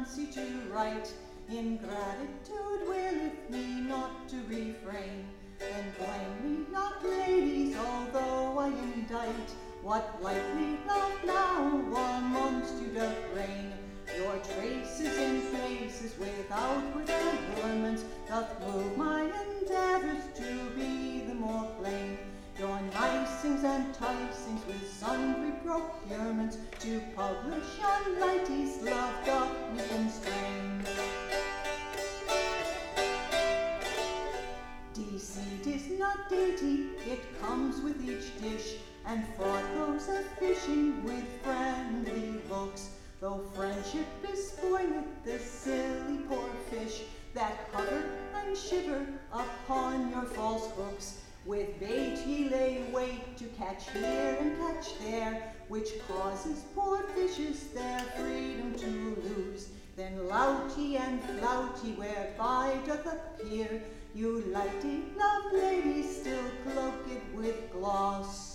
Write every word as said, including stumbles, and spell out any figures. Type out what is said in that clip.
fancy to write. Ingratitude willeth me not to refrain. Then blame me not, ladies, although I indict what lightly love now amongst you doth reign. Your traces in places with outward allurements doth move my endeavours to be the more plain. Your nicings and ticings with sundry procurements to publish on lighties love doth me constrain. Deceit is not dainty, it comes with each dish, and fraught goes a fishing with friendly looks. Though friendship bespoileth the silly poor fish that hover and shiver upon your false hooks. With bait ye lay wait to catch here and catch there, which causes poor fishes their freedom to lose. Then lout ye and flout ye whereby doth appear, you lighty loved ladies still cloak it with gloss.